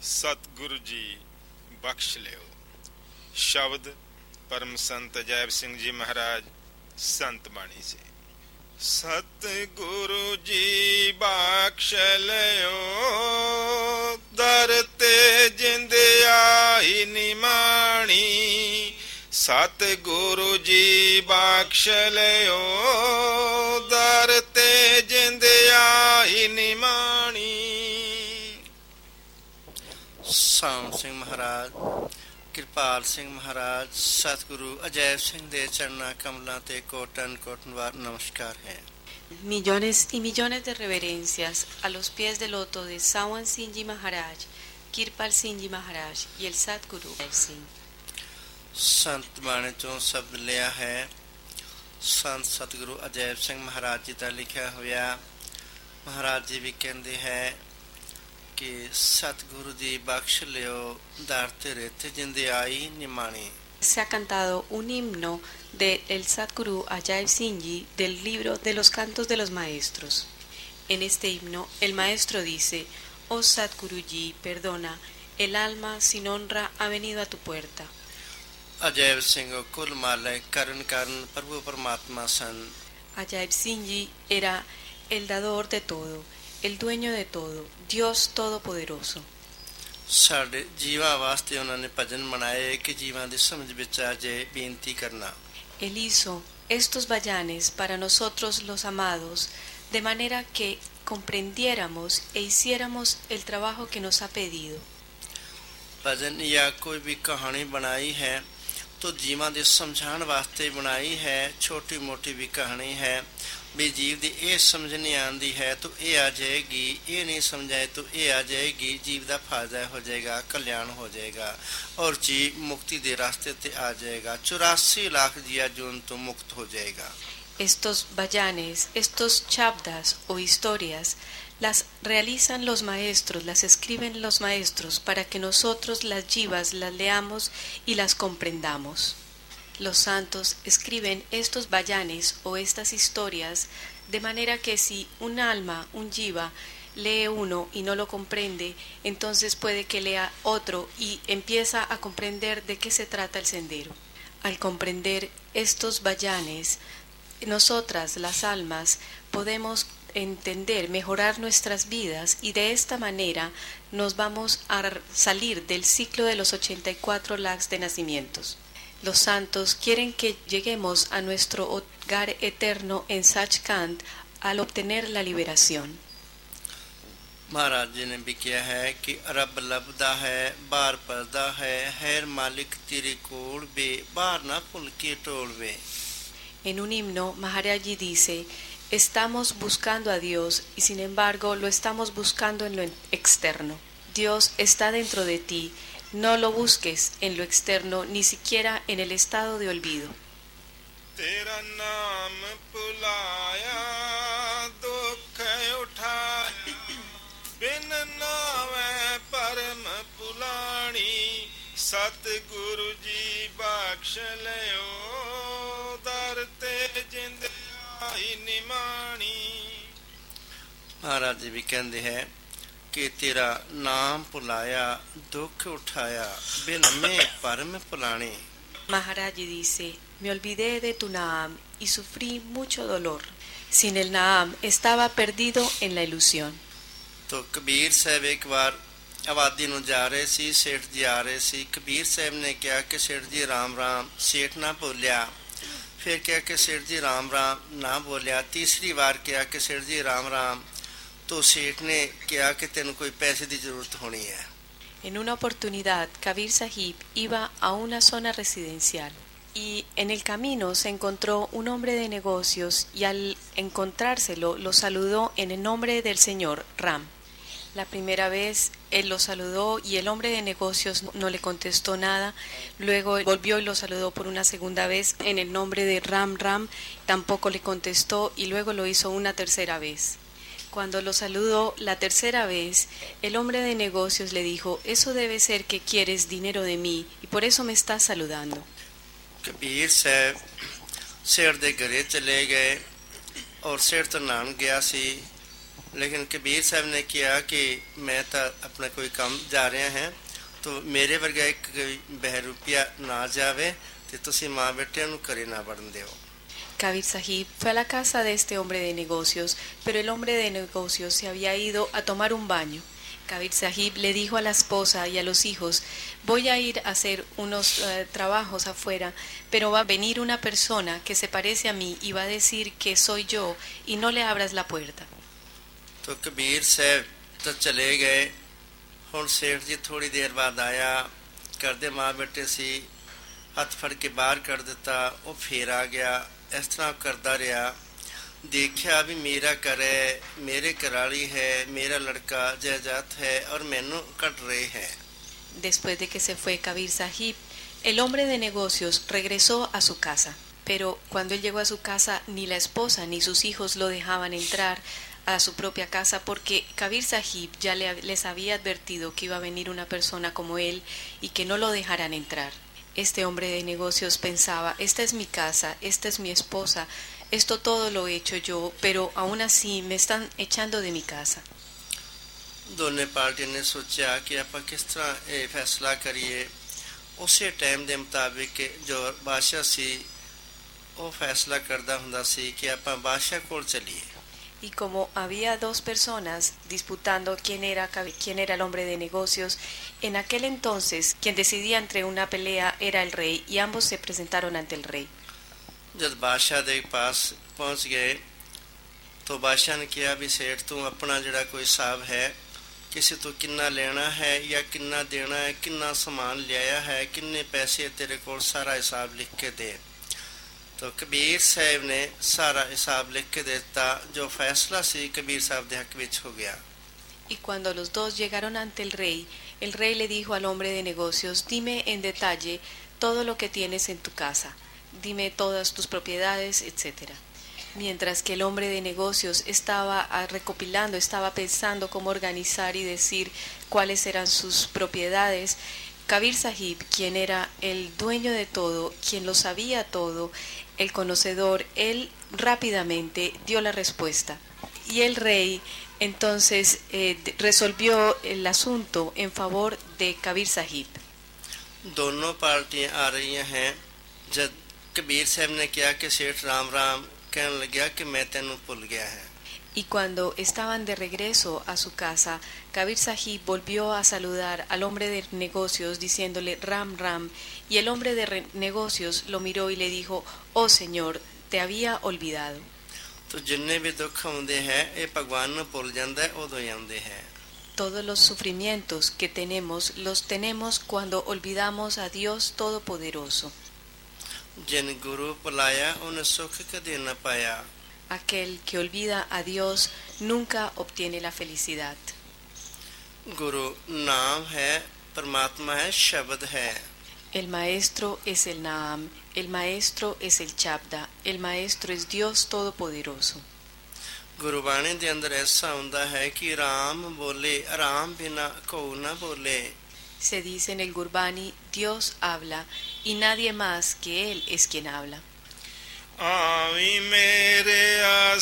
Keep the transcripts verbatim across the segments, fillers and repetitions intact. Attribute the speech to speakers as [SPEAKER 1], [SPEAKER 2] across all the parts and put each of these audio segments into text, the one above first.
[SPEAKER 1] ਸਤਿਗੁਰੂ ਜੀ ਬਖਸ਼ ਲਿਓ। ਸ਼ਬਦ ਪਰਮ ਸੰਤ ਅਜੈਬ ਸਿੰਘ ਜੀ ਮਹਾਰਾਜ ਸੰਤ ਬਾਣੀ ਸੇ। ਸਤਿਗੁਰੂ ਜੀ ਬਖਸ਼ ਲਿਓ, ਦਰ ਤੇ ਜਿੰਦ ਆਈ ਨਿਮਾਣੀ। ਸਤਿਗੁਰੂ ਜੀ ਬਖਸ਼ ਲਿਓ, ਦਰ ਤੇ ਜਿੰਦ ਆਈ ਨਿਮਾਣੀ।
[SPEAKER 2] ਸਾਉਣ ਸਿੰਘ ਮਹਾਰਾਜ, ਕਿਰਪਾਲ ਸਿੰਘ ਮਹਾਰਾਜ, ਸਤਿਗੁਰੂ ਅਜੈਬ ਸਿੰਘ ਦੇ ਚਰਨਾਂ ਕਮਲਾਂ ਤੇ ਕੋਟਨ ਕੋਟਨਵਾਰ ਨਮਸਕਾਰ ਹੈ।
[SPEAKER 3] Millones y millones de reverencias a los pies del loto de Sawan Singh Ji Maharaj, Kirpal Singh Ji Maharaj y el Satguru Singh।
[SPEAKER 2] ਸੰਤ ਬਾਣੀ ਚੋਂ ਸ਼ਬਦ ਲਿਆ ਹੈ। ਸੰਤ ਸਤਿਗੁਰੂ ਅਜੈਬ ਸਿੰਘ ਮਹਾਰਾਜ ਜੀ ਦਾ ਲਿਖਿਆ ਹੋਇਆ। ਮਹਾਰਾਜ ਜੀ ਵੀ ਕਹਿੰਦੇ ਹੈ ਕਿ ਸਤਿਗੁਰੂ ਜੀ ਬਖਸ਼ ਲਿਓ, ਦਰ ਤੇ ਰੇਤ ਜਿੰਦ ਆਈ ਨਿਮਾਣੀ।
[SPEAKER 3] Se ha cantado un himno de el Satguru Ajaib Singh Ji del libro de los cantos de los maestros. En este himno el maestro dice: Oh Satguru Ji, perdona, el alma sin honra ha venido a tu puerta.
[SPEAKER 2] Ajaib ਸਿੰਘ ਕੁਲ ਮਾਲਕ ਕਰਨ ਕਰਨ ਪ੍ਰਭੂ ਪਰਮਾਤਮਾ ਸਨ।
[SPEAKER 3] Ajaib Singh Ji era el dador de todo, el dueño de todo, Dios todopoderoso।
[SPEAKER 2] ਸਾਡੇ ਜੀਵਾਂ ਵਾਸਤੇ ਉਹਨਾਂ ਨੇ ਭਜਨ ਬਣਾਏ ਕਿ ਜੀਵਾਂ ਦੀ ਸਮਝ ਵਿੱਚ ਆ ਜਾਏ ਬੇਨਤੀ ਕਰਨਾ।
[SPEAKER 3] Él hizo estos bayanes para nosotros los amados, de manera que comprendiéramos e hiciéramos el trabajo que nos ha pedido।
[SPEAKER 2] ਭਜਨ ਜਾਂ ਕੋਈ ਵੀ ਕਹਾਣੀ ਬਣਾਈ ਹੈ तो ਜੀਵਾਂ ਦੇ ਸਮਝਾਉਣ ਵਾਸਤੇ ਬਣਾਈ ਹੈ। ਛੋਟੀ ਮੋਟੀ ਵੀ ਕਹਾਣੀ ਹੈ ਵੀ ਜੀਵ ਦੀ ਇਹ ਸਮਝ ਨਹੀਂ ਆਉਂਦੀ ਹੈ ਤਾਂ ਇਹ ਆ ਜਾਏਗੀ, ਇਹ ਨਹੀਂ ਸਮਝਾਏ ਤਾਂ ਇਹ ਆ ਜਾਏਗੀ। ਜੀਵ ਦਾ ਫਾਇਦਾ ਹੋ ਜਾਏਗਾ, ਕਲਿਆਣ ਹੋ ਜਾਏਗਾ ਔਰ ਜੀਵ ਮੁਕਤੀ ਦੇ ਰਾਸਤੇ ਤੇ ਆ ਜਾਏਗਾ। ਚੁਰਾਸੀ ਲੱਖ ਜੀਆ ਜੂਨ ਤੋਂ ਮੁਕਤ ਹੋ ਜਾਏਗਾ।
[SPEAKER 3] Estos bayanes, estos chabdas o historias, las realizan los maestros, las escriben los maestros para que nosotros las jivas las leamos y las comprendamos. Los santos escriben estos bayanes o estas historias de manera que si un alma, un jiva, lee uno y no lo comprende, entonces puede que lea otro y empieza a comprender de qué se trata el sendero. Al comprender estos bayanes, nosotras las almas podemos entender, mejorar nuestras vidas y de esta manera nos vamos a salir del ciclo de los ochenta y cuatro lakhs de nacimientos. Los santos quieren que lleguemos a nuestro hogar eterno en Sachkhand al obtener la liberación.
[SPEAKER 2] Maharaj ਜੀ ਨੇ ਵੀ ਕਿਹਾ ਹੈ ਕਿ ਰੱਬ ਲੱਭਦਾ ਹੈ, ਬਾਹਰ ਪਰਦਾ ਹੈ, ਹੈਰ ਮਾਲਿਕ ਤੇਰੇ ਕੋਲ ਵੇ, ਬਾਹਰ ਨਾ ਭੁੱਲ ਕੇ ਟੋਲ ਵੇ।
[SPEAKER 3] En un himno, Maharaj Ji dice: estamos buscando a Dios y sin embargo lo estamos buscando en lo externo. Dios está dentro de ti, no lo busques en lo externo, ni siquiera en el estado de olvido.
[SPEAKER 1] ਤੇਰਾ ਨਾਮ ਭੁਲਾਇਆ, ਦੁੱਖ ਉਠਾਇਆ, ਬਿਨ ਨਾਵੇਂ ਪਰਮ ਭੁਲਾਣੀ। ਸਤਿਗੁਰੂ ਜੀ ਬਖਸ਼ ਲਿਓ, ਦਰ ਤੇ ਜਿੰਦ ਆਈ ਨਿਮਾਣੀ।
[SPEAKER 2] ਮਹਾਰਾਜ ਜੀ ਵੀ ਕਹਿੰਦੇ ਹੈ ਕਿ ਤੇਰਾ ਨਾਮ ਭੁਲਾਇਆ, ਦੁੱਖ ਉਠਾਇਆ, ਬਿਨ ਮੈਂ ਪਰਮ ਭੁਲਾਣੀ।
[SPEAKER 3] Maharaj Ji dice: me olvidé de tu Naam y sufrí mucho dolor. Sin el Naam estaba perdido en la ilusión.
[SPEAKER 2] ਤੋ ਕਬੀਰ ਸਾਹਿਬ ਇੱਕ ਵਾਰ ਆਬਾਦੀ ਨੂੰ ਜਾ ਰਹੇ ਸੀ, ਸੇਠ ਜੀ ਆ ਰਹੇ ਸੀ। ਕਬੀਰ ਸਾਹਿਬ ਨੇ ਕਿਹਾ ਕਿ ਸੇਠ ਜੀ ਰਾਮ ਰਾਮ। ਸੇਠ ਨਾ ਬੋਲਿਆ। ਫਿਰ ਕਿਹਾ ਕਿ ਸੇਠ ਜੀ ਰਾਮ ਰਾਮ, ਨਾ ਬੋਲਿਆ। ਤੀਸਰੀ ਵਾਰ ਕਿਹਾ ਕਿ ਸੇਠ ਜੀ ਰਾਮ ਰਾਮ। ਤੋ ਸੇਠ ਨੇ ਕਿਹਾ ਕਿ ਤੈਨੂੰ ਕੋਈ ਪੈਸੇ ਦੀ ਜ਼ਰੂਰਤ ਹੋਣੀ ਹੈ।
[SPEAKER 3] En una oportunidad, Kabir Sahib iba a una zona residencial y en el camino se encontró un hombre de negocios y al encontrárselo lo saludó en el nombre del señor Ram. La primera vez él lo saludó y el hombre de negocios no le contestó nada. Luego volvió y lo saludó por una segunda vez en el nombre de Ram Ram. Tampoco le contestó y luego lo hizo una tercera vez. Cuando lo saludó la tercera vez, el hombre de negocios le dijo: eso debe ser que quieres dinero de mí y por eso me estás saludando.
[SPEAKER 2] Kabir ਸਾਹਿਬ ਸੇਠ ਦੇ ਘਰੇ ਚਲੇ ਗਏ ਔਰ ਸੇਠ ਤਾਂ ਨਹਾਉਣ ਗਿਆ ਸੀ। लेकिन कबीर साहब ने किया कि मैं तो अपना कोई काम जा रहे हैं तो मेरे वर्गा एक बहरूपिया ना जावे ते तुसी मां बेटे नु करे ना बढ़न देओ।
[SPEAKER 3] Kabir Sahib fue a la casa de este hombre de negocios, pero el hombre de negocios se había ido a tomar un baño. Kabir Sahib le dijo a la esposa y a los hijos: voy a ir a hacer unos uh, trabajos afuera, pero va a venir una persona que se parece a mí y va a decir que soy yo y no le abras la puerta.
[SPEAKER 2] तो कबीर साहब तो चले गए। हुण सेठ जी थोड़ी देर बाद आया, करदे मां बेटे सी, हथ फड़ के बाहर कर दिता, वो फिर आ गया। इस तरह करता रहा। देखा भी मेरा घर है, मेरे घराली है, मेरा लड़का जायदाद है और मैनू कट रहे हैं।
[SPEAKER 3] Después de que se fue Kabir Sahib, el hombre de negocios regresó a su casa, pero cuando él llegó a su casa ni la esposa ni sus hijos lo dejaban entrar a su propia casa porque Kabir Sahib ya le, les había advertido que iba a venir una persona como él y que no lo dejaran entrar. Este hombre de negocios pensaba: esta es mi casa, esta es mi esposa, esto todo lo he hecho yo, pero aún así me están echando de mi casa.
[SPEAKER 2] दोनों पार्टियों ने सोचा कि आप किस तरह ये फैसला करिए। उसी टाइम के मुताबिक जो बादशाह सी वो फैसला करता हुंदा सी कि आप बादशाह कोल चलिए।
[SPEAKER 3] Y como había dos personas disputando quién era, quién era el hombre de negocios, en aquel entonces quien decidía entre una pelea era el rey y ambos se presentaron ante el rey.
[SPEAKER 2] जब बादशाह के पास पहुंच गए तो बादशाह ने कहा भी सेठ तू अपना जड़ा कोई हिसाब है, किसी तो किन्ना लेना है या किन्ना देना है, किन्ना सामान लिया है, किन्ने पैसे तेरे को, सारा हिसाब लिख के दे। तो कबीर साहब ने सारा हिसाब लिख के देता। जो फैसला सी कबीर साहब दे हक विच हो गया।
[SPEAKER 3] Y cuando los dos llegaron ante el rey, el rey le dijo al hombre de negocios: dime en detalle todo lo que tienes en tu casa, dime todas tus propiedades, etcétera. Mientras que el hombre de negocios estaba recopilando, estaba pensando cómo organizar y decir cuáles eran sus propiedades, Kabir Sahib, quien era el dueño de todo, quien lo sabía todo, el conocedor, él rápidamente dio la respuesta. Y el rey entonces eh, resolvió el asunto en favor de Kabir Sahib.
[SPEAKER 2] दोनों पार्टियां आ रही हैं। जब कबीर साहब ने किया कि सेठ राम राम, कहने लगा कि मैं तेनू भूल गया है।
[SPEAKER 3] Y cuando estaban de regreso a su casa, Kabir Sahib volvió a saludar al hombre de negocios diciéndole Ram Ram, y el hombre de negocios lo miró y le dijo: oh Señor, te había olvidado.
[SPEAKER 2] तो जिन्ने भी दुख आउंदे हैं ये भगवान नूं भुल जांदा है, उदों ही आउंदे हैं।
[SPEAKER 3] Todos los sufrimientos que tenemos los tenemos cuando olvidamos a Dios Todopoderoso.
[SPEAKER 2] जिन गुरु भुलाया उन्हें सुख कदे न पाया।
[SPEAKER 3] Aquel que olvida a Dios nunca obtiene la felicidad.
[SPEAKER 2] गुरु नाम है, परमात्मा है, शब्द है।
[SPEAKER 3] El maestro es el Naam, el maestro es el Chabda, el maestro es Dios Todopoderoso.
[SPEAKER 2] Gurbani दे अंदर ऐसा हुंदा है कि राम बोले, राम बिना कोई ना बोले।
[SPEAKER 3] Se dice en el Gurbani: Dios habla y nadie más que Él es quien habla.
[SPEAKER 1] आवी मेरे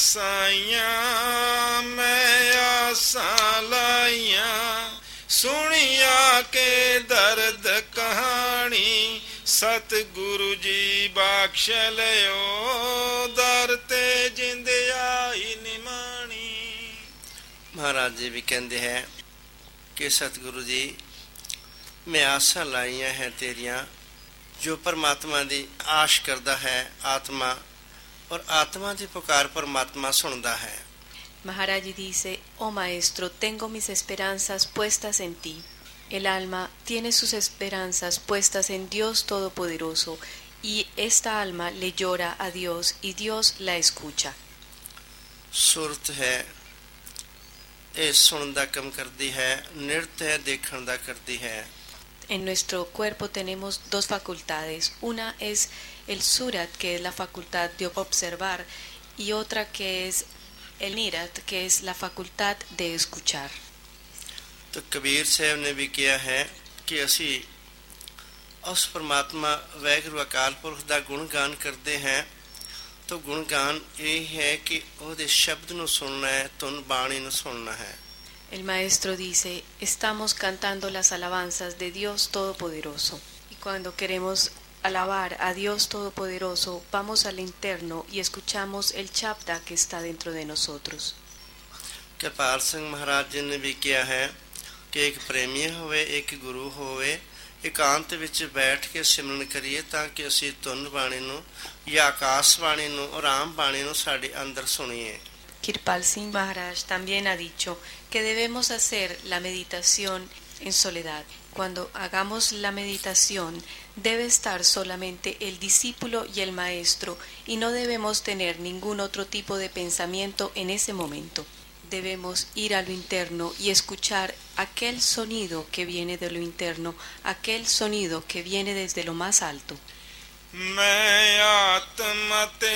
[SPEAKER 1] आसाइयां मैं आसा लाइयां, सुनिया के दर्द कहानी, सतगुरु जी बख्श लियो, दर ते जिंद आई निमानी।
[SPEAKER 2] महाराज जी भी कहते हैं कि सतगुरु जी मैं आसा लाइयां हैं तेरियां, जो परमात्मा दी आश करता है आत्मा, और आत्मा दी पुकार परमात्मा सुनता है।
[SPEAKER 3] Maharaj dice: oh maestro, tengo mis esperanzas puestas en ti. El alma tiene sus esperanzas puestas en Dios Todopoderoso, y esta alma le llora a Dios y Dios la escucha.
[SPEAKER 2] सुरत है ये सुन दा कम करती है, नृत्य है देखण दा करती है।
[SPEAKER 3] En nuestro cuerpo tenemos dos facultades. Una es el surat, que es la facultad de observar, y otra que es el nirat, que es la facultad de escuchar.
[SPEAKER 2] तो कबीर साहब ने भी किया है कि असी उस परमात्मा वैगुरु अकाल पुरख दा गुणगान करते हैं तो तो गुणगान ये है कि ओदे शब्द नु सुनना है, तुन बाणी नु सुनना है।
[SPEAKER 3] El maestro dice, estamos cantando las alabanzas de Dios Todopoderoso. Y cuando queremos alabar a Dios Todopoderoso, vamos al interno y escuchamos el Chabda que está dentro de nosotros.
[SPEAKER 2] कृपाल सिंह महाराज जी ने भी किया है कि एक प्रेमी होवे, एक गुरु होवे, एकांत विच बैठ के सिमरन करिए ताकि असी तुन बाणी नु या आकाश बाणी नु और राम बाणी नु साडे अंदर सुनिए।
[SPEAKER 3] Kirpal Singh Maharaj también ha dicho que debemos hacer la meditación en soledad. Cuando hagamos la meditación, debe estar solamente el discípulo y el maestro y no debemos tener ningún otro tipo de pensamiento en ese momento. Debemos ir a lo interno y escuchar aquel sonido que viene de lo interno, aquel sonido que viene desde lo más alto.
[SPEAKER 1] मैं आत्मा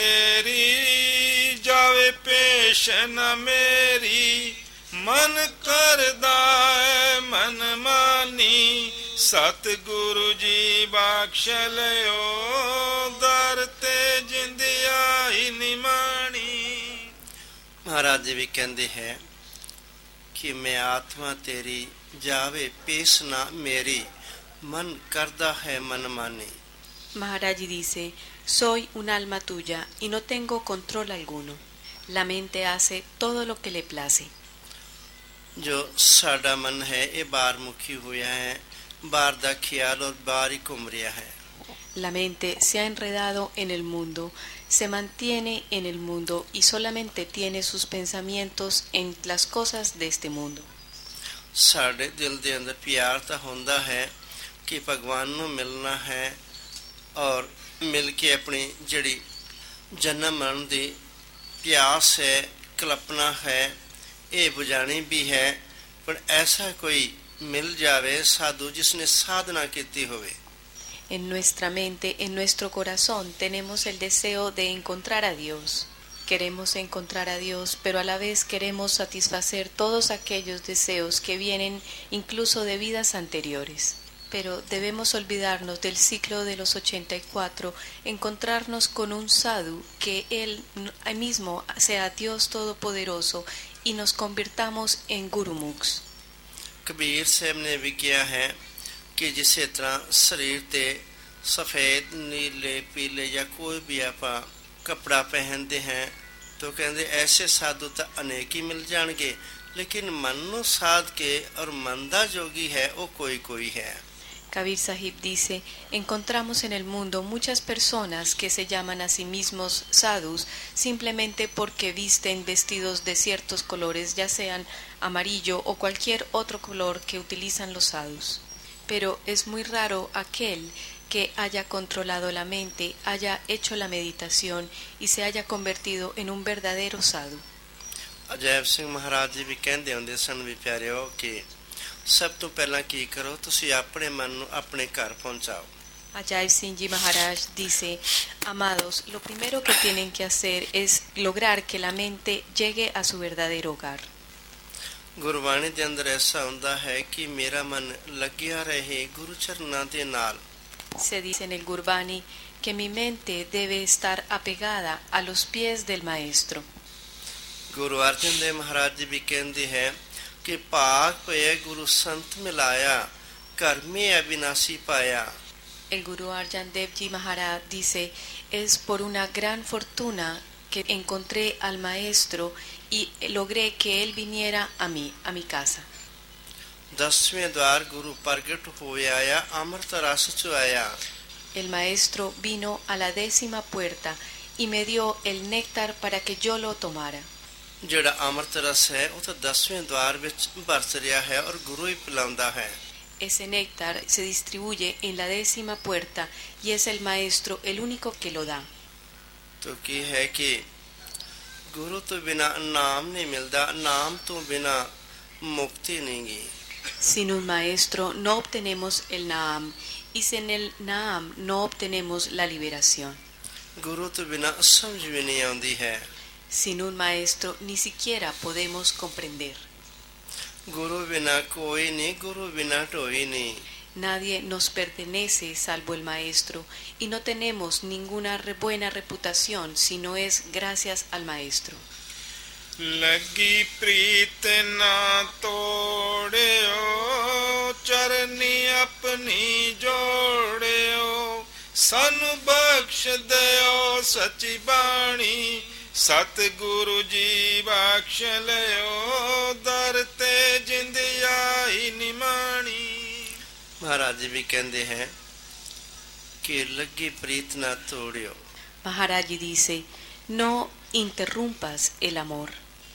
[SPEAKER 1] तेरी जावे पेश न मेरी मन करदा है मन मानी सतगुरु जी बख्श लियो दर ते जिंदिया ही निमानी।
[SPEAKER 2] महाराज जी भी कहते हैं कि मैं आत्मा तेरी जावे पेश ना मेरी मन करदा है मन मानी।
[SPEAKER 3] Maharaji dice, soy un alma tuya y no tengo control alguno. La mente hace todo lo que le place.
[SPEAKER 2] जो साडा मन है ये बार मुखी हुआ है, बार दा ख्याल और बार ही घूम रहा है।
[SPEAKER 3] La mente se ha enredado en el mundo, se mantiene en el mundo y solamente tiene sus pensamientos en las cosas de este mundo.
[SPEAKER 2] साडे दिल दे अंदर प्यार ता होंदा है कि भगवान नू मिलना है और मिल के अपनी जड़ी जन्म मरण दी प्यास है, कल्पना है, ये बुझानी भी है। पर ऐसा कोई मिल जावे साधु जिसने साधना कीती होवे।
[SPEAKER 3] En nuestra mente, en nuestro corazón, tenemos el deseo de encontrar a Dios. Queremos encontrar a Dios, pero a la vez queremos satisfacer todos aquellos deseos que vienen incluso de vidas anteriores. Pero debemos olvidarnos del ciclo de los ochenta y cuatro, encontrarnos con un sadhu, que él mismo sea Dios Todopoderoso y nos convirtamos en Gurumukhs.
[SPEAKER 2] Kabir साहब ने भी किया है कि जिस तरह शरीर ते सफ़ेद नीले पीले या कोई भी आप कपड़ा पहनते हैं तो कहते ऐसे साधु तो अनेक ही मिल जाएंगे, लेकिन मनो साध के और मंदा जोगी है वो कोई कोई है।
[SPEAKER 3] Kabir Sahib dice, encontramos en el mundo muchas personas que se llaman a sí mismos sadhus simplemente porque visten vestidos de ciertos colores, ya sean amarillo o cualquier otro color que utilizan los sadhus. Pero es muy raro aquel que haya controlado la mente, haya hecho la meditación y se haya convertido en un verdadero sadhu.
[SPEAKER 2] Ajaib सिंह महाराज जी भी कहते होंगे सन भी प्यारे हो कि सब तो पहला की करो तुसी अपने मन नू अपने घर पहुंचाओ।
[SPEAKER 3] Ajay Singh Ji Maharaj dice, amados, lo primero que tienen que hacer es lograr que la mente llegue a su verdadero hogar.
[SPEAKER 2] Gurbani दे अंदर ऐसा होंदा है कि मेरा मन लगिया रहे गुरु चरना दे नाल।
[SPEAKER 3] Se dice en el Gurbani que mi mente debe estar apegada a los pies del maestro.
[SPEAKER 2] Guru अर्जन देव महाराज जी भी कहते हैं कि पाक पे गुरु संत मिलाया घर में अविनाशी पाया।
[SPEAKER 3] El Guru Arjan Dev Ji Maharaj dice, es por una gran fortuna que encontré al maestro y logré que él viniera a mí, a mi casa.
[SPEAKER 2] दसवें द्वार गुरु प्रगट होया या अमृत रस चुआया।
[SPEAKER 3] El maestro vino a la décima puerta y me dio el néctar para que yo lo tomara.
[SPEAKER 2] जेड़ा अमृत रस है वो तो दसवें द्वार विच बरस रहा है और गुरु ही पिलांदा है।
[SPEAKER 3] Ese néctar se distribuye en la décima puerta y es el maestro el único que lo da.
[SPEAKER 2] तो की है कि गुरु तो बिना नाम नहीं मिलता, नाम तो बिना मुक्ति नहीं गी।
[SPEAKER 3] Sin un maestro no obtenemos el Naam y sin el Naam no obtenemos la liberación.
[SPEAKER 2] गुरु तो बिना समझ भी नहीं आती है।
[SPEAKER 3] Sin un maestro ni siquiera podemos comprender.
[SPEAKER 2] गुरु बिना कोई नहीं, गुरु बिना टोई नहीं।
[SPEAKER 3] Nadie nos pertenece salvo el Maestro, y no tenemos ninguna re- buena reputación si no es gracias al Maestro.
[SPEAKER 1] लगी प्रीत ना तोड़ियो, चरनी अपनी जोड़ियो, सानू बख्श दयो सची बाणी, सतगुरु जी बख्श लियो, दर ते जिंद आई निमाणी।
[SPEAKER 2] महाराज जी भी कहते हैं कि लगी प्रीत ना तोड़ियो।
[SPEAKER 3] Maharaj Ji dice, no interrumpas el amor.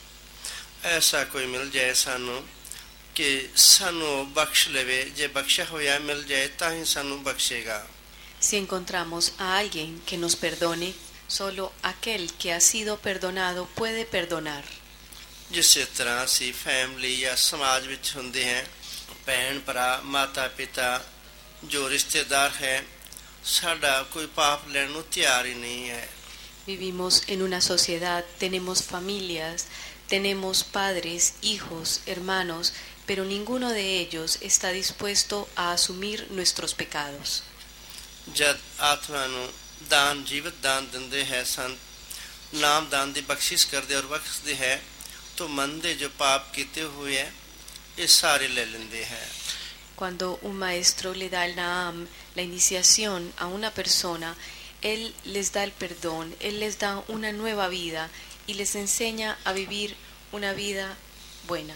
[SPEAKER 2] ऐसा कोई मिल जाए सानू कि सानू बख्श लेवे, जे बख्शा होया मिल जाए ताही सानू बख्शेगा।
[SPEAKER 3] Si encontramos a alguien que nos perdone, solo aquel que ha sido perdonado puede perdonar.
[SPEAKER 2] जिस तरह सी फैमिली या समाज विच हुंदे हैं, भैन भरा माता पिता जो रिश्तेदार है, साडा कोई पाप लैण नूं तैयार ही नहीं है।
[SPEAKER 3] Vivimos en una sociedad, tenemos familias, tenemos padres, hijos, hermanos, pero ninguno de ellos está dispuesto a asumir nuestros pecados.
[SPEAKER 2] जद आत्मा नूं दान जीवित दान दिंदे है संत, नाम दान दी बख्शिश करदे और बख्शदे है, तो मन दे जो पाप कीते हुए हैं ये सारे ले लेंदे हैं।
[SPEAKER 3] Cuando un maestro le da el Naam, la iniciación a una persona, él les da el perdón, él les da una nueva vida y les enseña a vivir una vida buena.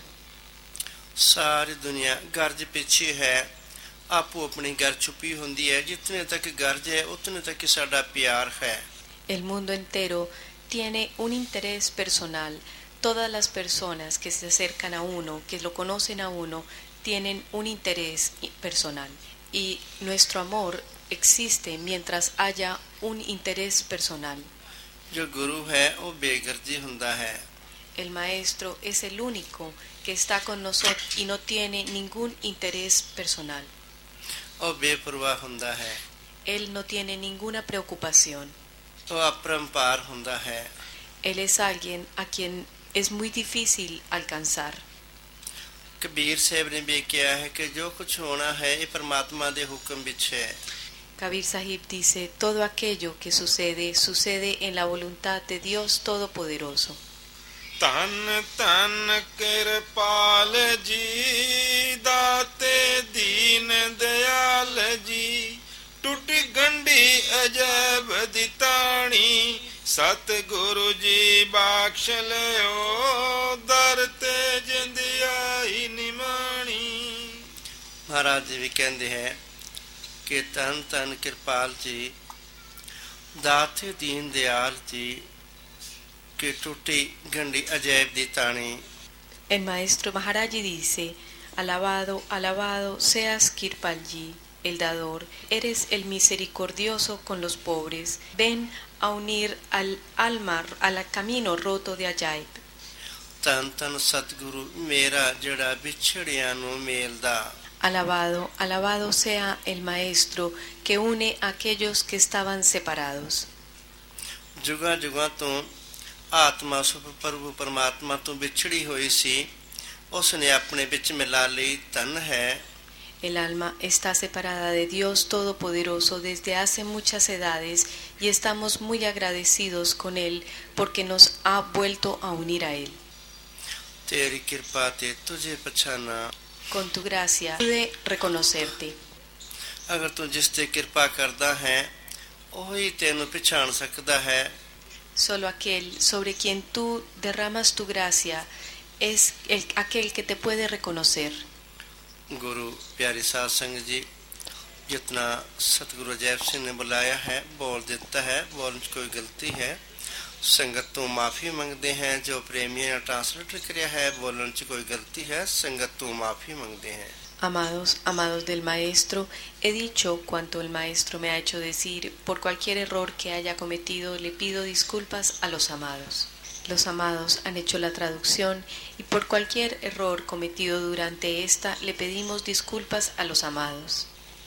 [SPEAKER 2] सारी दुनिया गर्ज पीछे है, आपो अपनी घर छुपी हुंदी है, जितने तक गर्ज है उतने तक ही साडा प्यार है।
[SPEAKER 3] El mundo entero tiene un interés personal. Todas las personas que se acercan a uno, que lo conocen a uno, tienen un interés personal. Y nuestro amor existe mientras haya un interés personal.
[SPEAKER 2] जो गुरु है वो बेगर्जी हुंदा है।
[SPEAKER 3] El maestro es el único que está con nosotros y no tiene ningún interés personal.
[SPEAKER 2] और बेपरवाह हुंदा है।
[SPEAKER 3] Él no tiene ninguna preocupación.
[SPEAKER 2] वो अपरंपार हुंदा है।
[SPEAKER 3] Él es alguien a quien es muy difícil alcanzar.
[SPEAKER 2] Kabir साहब ने भी किया है कि जो कुछ होना है ये परमात्मा दे हुक्म विच है।
[SPEAKER 3] Kabir Sahib dice, todo aquello que sucede, sucede en la voluntad de Dios Todopoderoso.
[SPEAKER 1] तन तन कृपाल जी, दाते दीन दयाल जी, टूट गंढी अजब दिताणी, सतगुरु जी बख्श लियो, दर ते जिंद आई निमाणी।
[SPEAKER 2] महाराज जी भी कहते हैं कि तन तन कृपाल जी, दाते दीन दयाल जी, कि टूटी गंढी अजैब दी ताणी।
[SPEAKER 3] El maestro Maharaji dice, alabado, alabado seas Kirpalji, el dador, eres el misericordioso con los pobres, ven a unir al alma al camino roto de Ajaib.
[SPEAKER 2] तन तन सतगुरु मेरा जड़ा बिछड़िया नूं मेलदा।
[SPEAKER 3] Alabado, alabado sea el maestro que une a aquellos que estaban separados.
[SPEAKER 2] जुगा जुगा तो आत्मा सुख प्रभु परमात्मा तो बिछड़ी हुई सी, उसने अपने बिच मिला ली। तन है
[SPEAKER 3] El alma está separada de Dios Todopoderoso desde hace muchas edades y estamos muy agradecidos con Él porque nos ha vuelto a unir a Él.
[SPEAKER 2] तेरी कृपा ते तुझे पहचाना।
[SPEAKER 3] Con tu gracia pude reconocerte.
[SPEAKER 2] अगर तू जिस ते कृपा करदा है ओही तेनू पहचान सकदा है।
[SPEAKER 3] Solo aquel sobre quien tú derramas tu gracia es el, aquel que te puede reconocer.
[SPEAKER 2] गुरु प्यारी साध संगत जी, जितना सतगुरु अजैब सिंह ने बुलाया है बोल देता है, बोलने में कोई गलती है संगत तो माफी मांगते हैं। जो प्रेमियों ने ट्रांसलेटर किया है बोलने में कोई गलती है, संगत तो माफी मांगते हैं।
[SPEAKER 3] Amados, amados del Maestro, he dicho cuanto el Maestro me ha hecho decir. Por cualquier error que haya cometido, le pido disculpas a los amados. Los amados han hecho la traducción y por cualquier error cometido durante esta, le pedimos disculpas a los amados.